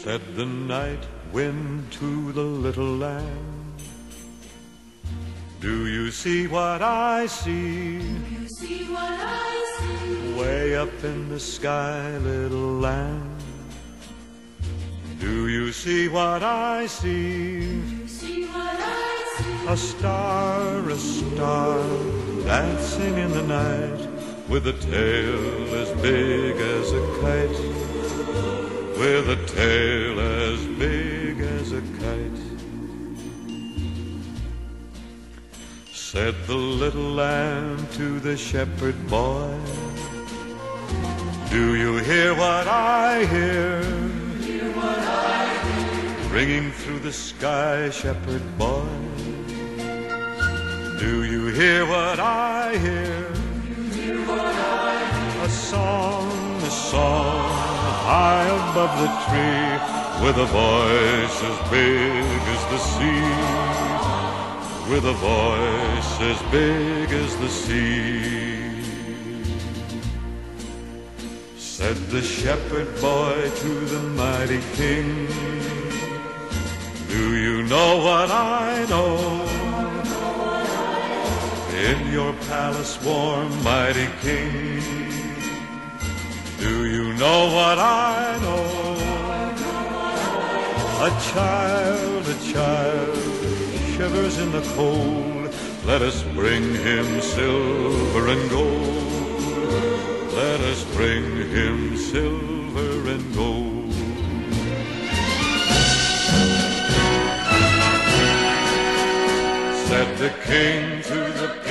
Said the night wind to the little lamb, do you see what I see? Do you see what I see? Way up in the sky, little lamb. Do you see what I see? Do you see what I see? A star, dancing in the night, with a tail as big as a kite, with a tail as big as a kite. Said the little lamb to the shepherd boy, do you hear what I hear? Hear what I hear? Ringing through the sky, shepherd boy. Do you hear what I hear? Hear what I hear? A song, high above the tree, with a voice as big as the sea, with a voice as big as the sea. Said the shepherd boy to the mighty king, do you know what I know? In your palace warm, mighty king, do you know what I know? A child shivers in the cold. Let us bring him silver and gold. Let us bring him silver and gold. Said the king to the